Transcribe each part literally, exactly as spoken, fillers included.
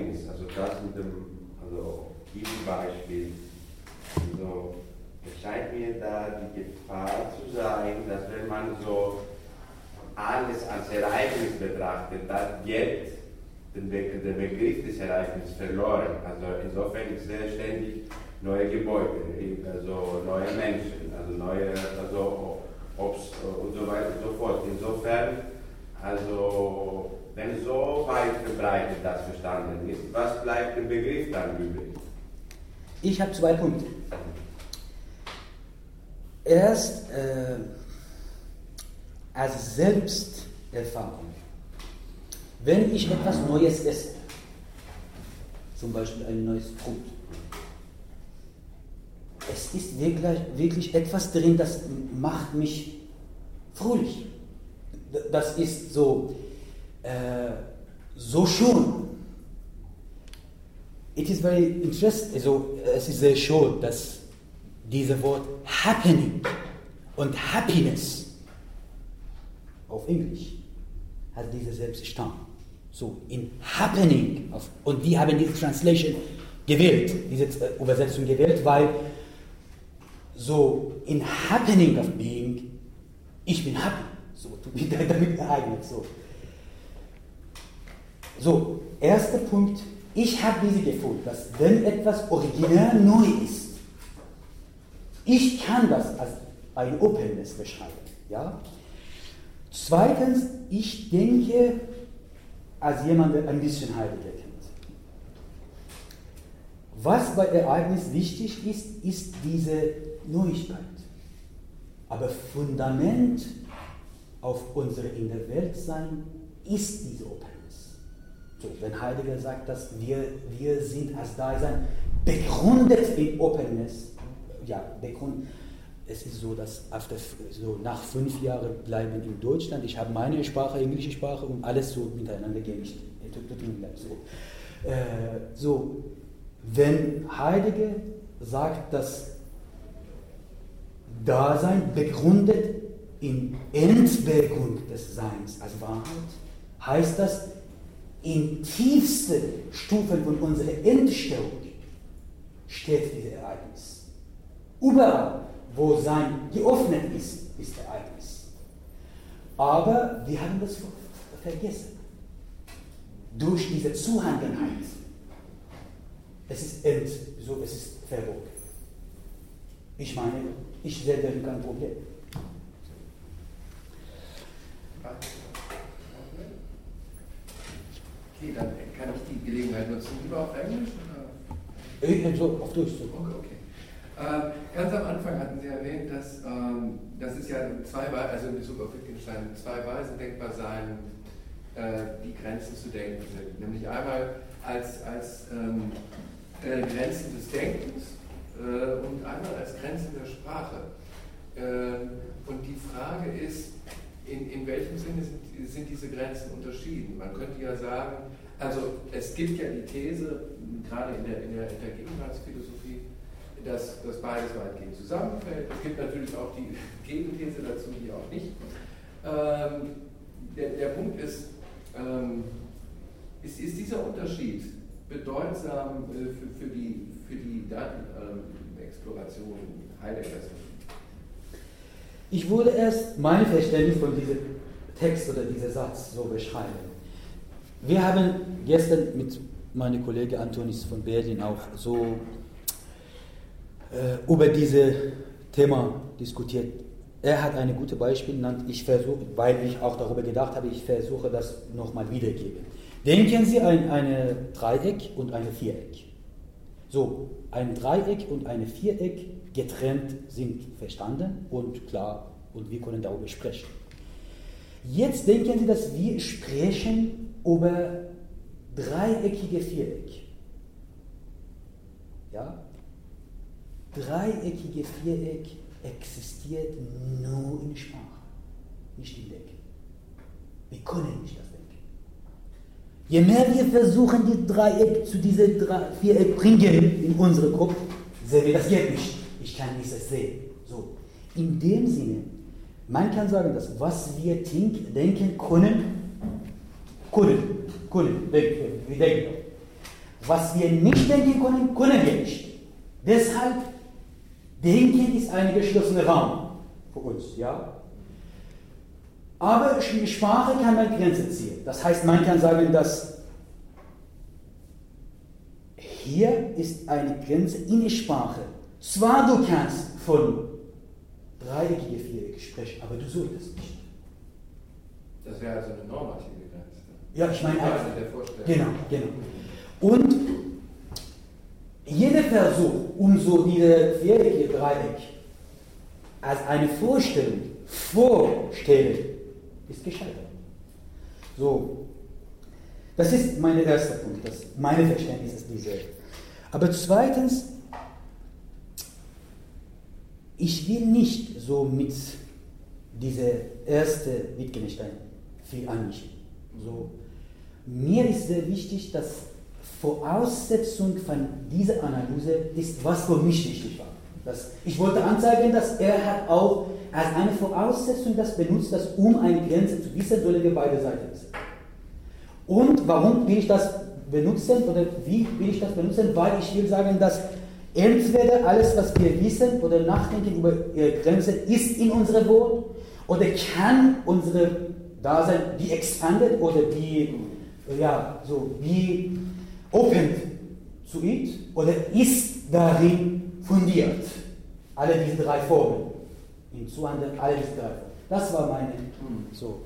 Ereignis, also das mit dem, also Beispiel, also es scheint mir da die Gefahr zu sein, dass wenn man so alles als Ereignis betrachtet, dann geht Be der Begriff des Ereignisses verloren. Also insofern ich sehe ständig neue Gebäude, also neue Menschen, also neue, also Obst und so weiter und so fort. Insofern, also wenn so weit verbreitet das verstanden ist, was bleibt dem Begriff dann übrig? Ich habe zwei Punkte. Erst äh, als Selbsterfahrung. Wenn ich etwas Neues esse, zum Beispiel ein neues Brot, es ist wirklich, wirklich etwas drin, das macht mich fröhlich. Das ist so, äh, so schön. It is very interesting, also es ist sehr schön, dass dieses Wort happening und happiness auf Englisch hat diese Selbststand. So, in happening. Und die haben diese Translation gewählt, diese Übersetzung gewählt, weil so in happening of being, ich bin happy. So, damit geeignet. So. so, erster Punkt, ich habe diese Gefühl, dass wenn etwas originär neu ist, ich kann das als ein Openness beschreiben. Ja? Zweitens, ich denke, als jemand, der ein bisschen Heidegger kennt. Was bei Ereignis wichtig ist, ist diese Neuigkeit. Aber Fundament auf unser in der Welt sein ist diese Openness. So, wenn Heidegger sagt, dass wir, wir sind als Dasein begründet in Openness, ja, begründet. Es ist so, dass after, so nach fünf Jahren bleiben in Deutschland, ich habe meine Sprache, englische Sprache und alles so miteinander gemischt. So, äh, so, wenn Heidegger sagt, dass Dasein begründet in Entbegründung des Seins als Wahrheit, heißt das, in tiefsten Stufen von unserer Entstellung steht dieses Ereignis. Überall, wo Sein geöffnet ist, ist Ereignis. Aber wir haben das vergessen. Durch diese Zuhandenheit. Es ist ent, so, es ist verboten. Ich meine, ich sehe darin kein Problem. Okay, dann kann ich die Gelegenheit nutzen. Lieber auf Englisch? Oder? Ich, so, auf Deutsch. So. Okay, okay. Äh, ganz am Anfang hatten Sie erwähnt, dass, ähm, dass es ja zwei Weisen, also in Bezug auf Wittgenstein, zwei Weisen denkbar seien, äh, die Grenzen zu denken sind. Nämlich einmal als, als ähm, äh, Grenzen des Denkens äh, und einmal als Grenzen der Sprache. Äh, und die Frage ist, in, in welchem Sinne sind, sind diese Grenzen unterschieden? Man könnte ja sagen, also es gibt ja die These, gerade in der, in der, in der Gegenwartsphilosophie, dass das beides weitgehend zusammenfällt. Es gibt natürlich auch die Gegenthese dazu, die auch nicht. Ähm, der, der Punkt ist, ähm, ist, ist dieser Unterschied bedeutsam äh, für, für die, für die Datenexploration ähm, Heideggers? Ich würde erst mein Verständnis von diesem Text oder diesem Satz so beschreiben. Wir haben gestern mit meinem Kollegen Antonis von Berlin auch so über dieses Thema diskutiert. Er hat ein gutes Beispiel genannt, ich versuche, weil ich auch darüber gedacht habe, ich versuche das nochmal wiedergeben. Denken Sie an ein Dreieck und ein Viereck. So, ein Dreieck und ein Viereck getrennt sind verstanden und klar, und wir können darüber sprechen. Jetzt denken Sie, dass wir sprechen über dreieckige Viereck. Ja? Dreieckige Viereck existiert nur in Sprache, nicht im Denken. Wir können nicht das denken. Je mehr wir versuchen, die Dreieck zu diesem Viereck bringen in unseren Kopf, sehen wir, das geht nicht. Ich kann nicht das sehen. So. In dem Sinne, man kann sagen, dass was wir denken können, können, können, denken, wir denken. was wir nicht denken können, können wir nicht. Deshalb, Denken ist ein geschlossener Raum für uns, ja. Aber in Sprache kann man Grenzen ziehen. Das heißt, man kann sagen, dass hier ist eine Grenze in der Sprache. Zwar du kannst von dreieckige Vierecke sprechen, aber du solltest nicht. Das wäre also eine normative Grenze. Ja, ich meine, also der Vorstellung. Genau, genau. Und jeder Versuch, um so diese viereckige Dreieck als eine Vorstellung vorstellen, ist gescheitert. So, das ist mein erster Punkt, das meine Verständnis ist diese. Aber zweitens, ich will nicht so mit dieser erste Wittgenstein viel anmischen. So, mir ist sehr wichtig, dass Voraussetzung von dieser Analyse ist, was für mich wichtig war. Das, ich wollte anzeigen, dass er hat auch als eine Voraussetzung das benutzt, dass um eine Grenze zu wissen, sollen wir beide Seiten wissen. Und warum will ich das benutzen oder wie will ich das benutzen? Weil ich will sagen, dass entweder alles, was wir wissen oder nachdenken über Grenze, ist in unserem Wort oder kann unsere Dasein wie expanded oder wie, ja, so wie open to it oder ist darin fundiert. Alle diese drei Formen. Hinzuhandel, alle diese drei Formen. Das war meine, so.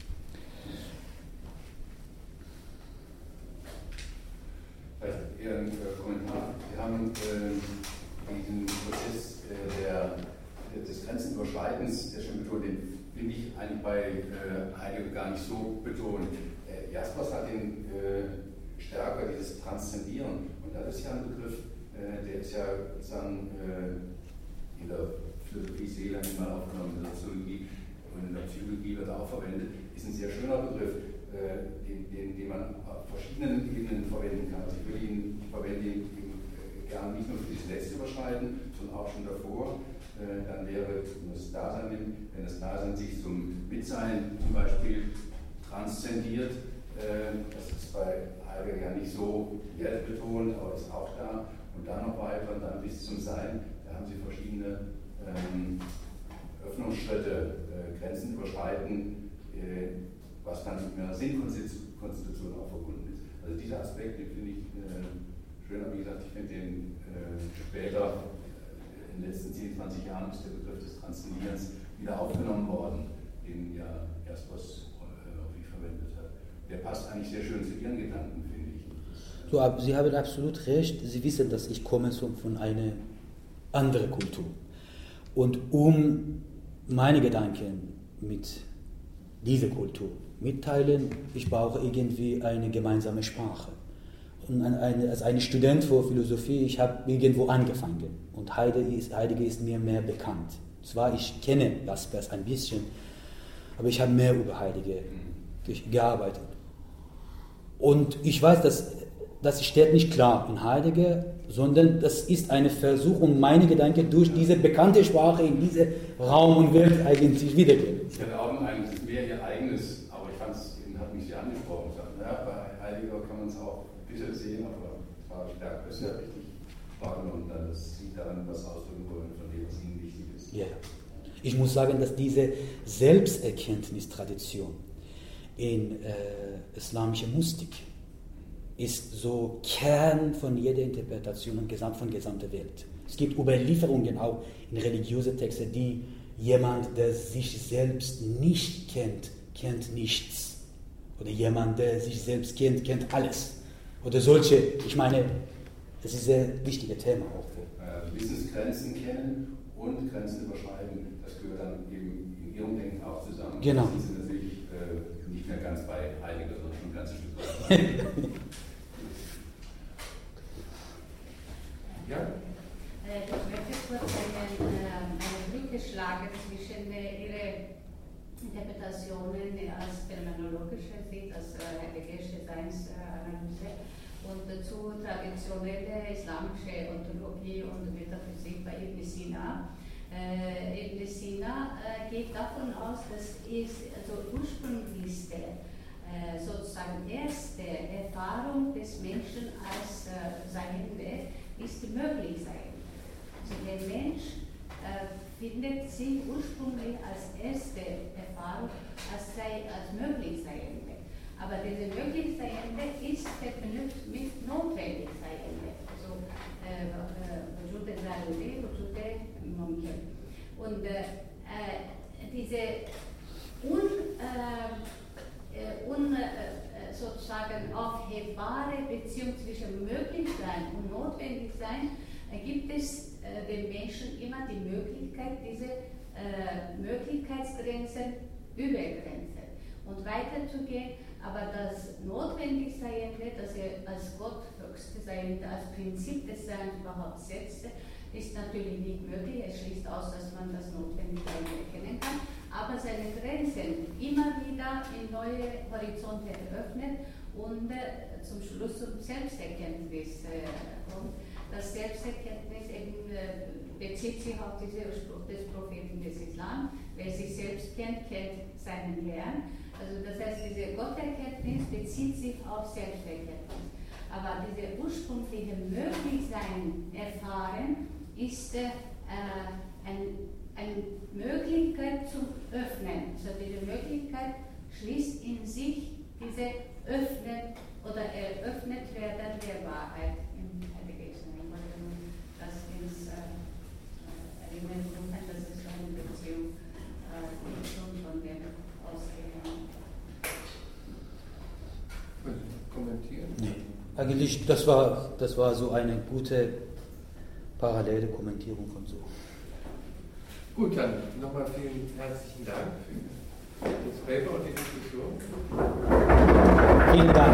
Ihren äh, Kommentar. Sie haben äh, diesen Prozess äh, der, des Grenzenüberschreitens sehr schön betont, den finde ich eigentlich bei äh, Heidegger gar nicht so betont. Äh, Jaspers hat den äh, stärker, dieses Transzendieren. Und das ist ja ein Begriff, äh, der ist ja sozusagen äh, in der Philosophie sehr lange mal aufgenommen, in der Soziologie und in der Psychologie wird auch verwendet, ist ein sehr schöner Begriff. Den, den, den man auf verschiedenen Ebenen verwenden kann. Also ich würde ihn, ich verwende ihn gerne nicht nur für dieses letzte Überschreiten, sondern auch schon davor. Äh, dann wäre das Dasein, wenn das Dasein sich zum Mitsein zum Beispiel transzendiert, äh, das ist bei Heidegger ja nicht so wertbetont, aber ist auch da. Und dann noch weiter und dann bis zum Sein, da haben Sie verschiedene ähm, Öffnungsschritte, äh, Grenzen überschreiten, äh, was dann mit einer Sinnkonstitution auch verbunden ist. Also dieser Aspekt, den finde ich äh, schön, aber wie gesagt, ich finde den äh, später, äh, in den letzten zehn, zwanzig Jahren ist der Begriff des Transzendierens wieder aufgenommen worden, den ja Jaspers äh, häufig verwendet hat. Der passt eigentlich sehr schön zu Ihren Gedanken, finde ich. So, Sie haben absolut recht, Sie wissen, dass ich komme von einer anderen Kultur. Und um meine Gedanken mit dieser Kultur mitteilen, ich brauche irgendwie eine gemeinsame Sprache. Und eine, als ein Student für Philosophie, ich habe irgendwo angefangen und Heidegger ist, Heidegger ist mir mehr bekannt. Zwar, ich kenne Jaspers ein bisschen, aber ich habe mehr über Heidegger gearbeitet. Und ich weiß, dass das steht nicht klar in Heidegger, sondern das ist ein Versuch, um meine Gedanken durch diese bekannte Sprache in diese Raum und Welt eigentlich wiedergeben. Ich hatte auch ein, das ist mehr ihr eigenes, aber ich fand es, eben hat mich sehr angesprochen. Ich dachte, ja, bei Heidegger kann man es auch ein bisschen sehen, aber es war stärker, es ist ja richtig wahrgenommen, dass Sie daran was ausdrücken wollen, von dem, was Ihnen wichtig ist. Ja. Ich muss sagen, dass diese Selbsterkenntnistradition in äh, islamischer Mystik ist so Kern von jeder Interpretation und gesamt von gesamter Welt. Es gibt Überlieferungen auch in religiöse Texte, die jemand, der sich selbst nicht kennt, kennt nichts. Oder jemand, der sich selbst kennt, kennt alles. Oder solche, ich meine, das ist ein sehr wichtiges Thema auch. Äh, Wissensgrenzen kennen und Grenzen überschreiten, das gehört dann eben in Ihrem Denken auch zusammen. Genau. Das sind natürlich äh, nicht mehr ganz bei Heidegger, sondern schon ein ganzes Stück weit. Ja? Ich möchte kurz eine, eine Brücke schlagen zwischen Ihre Interpretationen als phänomenologische Sicht, als heideggerische Seinsanalyse und zu traditioneller islamischer Ontologie und Metaphysik bei Ibn Sina. Äh, Ibn Sina äh, geht davon aus, dass es also ursprünglichste, äh, sozusagen erste Erfahrung des Menschen als äh, Seiende ist Möglichsein. Also der Mensch äh, findet sich ursprünglich als erste Erfahrung als, sei, als Möglichseiende. Aber diese Möglichseiende ist verknüpft mit Notwendigseiende. Also وجود ضروری وجود ممکن. Und äh, diese un, äh, un, äh, sozusagen aufhebbare Beziehung zwischen Möglichsein und Notwendigsein äh, gibt es äh, den Menschen immer die Möglichkeit, diese äh, Möglichkeitsgrenzen übergrenzen und weiterzugehen. Aber das Notwendigseiende, das er als Gott höchste Seiende, als Prinzip des Seins überhaupt setzte, ist natürlich nicht möglich. Es schließt aus, dass man das Notwendigsein erkennen kann. Aber seine Grenzen immer wieder in neue Horizonte eröffnet und äh, zum Schluss zum Selbsterkenntnis äh, kommt. Das Selbsterkenntnis eben, äh, bezieht sich auf diesen Spruch des Propheten des Islam. Wer sich selbst kennt, kennt seinen Herrn. Also das heißt, diese Gotterkenntnis bezieht sich auf Selbsterkenntnis. Aber diese ursprüngliche Möglichsein erfahren ist äh, ein, eine Möglichkeit zum Öffnen. Also diese Möglichkeit schließt in sich diese Öffnen oder eröffnet werden der Wahrheit im Heiligen. Ich wollte nur das ins äh, Erinnern rufen, dass es so eine Beziehung äh, von dem ausgeht. Kommentieren? Nee. Eigentlich, das war, das war so eine gute parallele Kommentierung von so. Gut, dann nochmal vielen herzlichen Dank für das Paper und die Diskussion. Vielen Dank.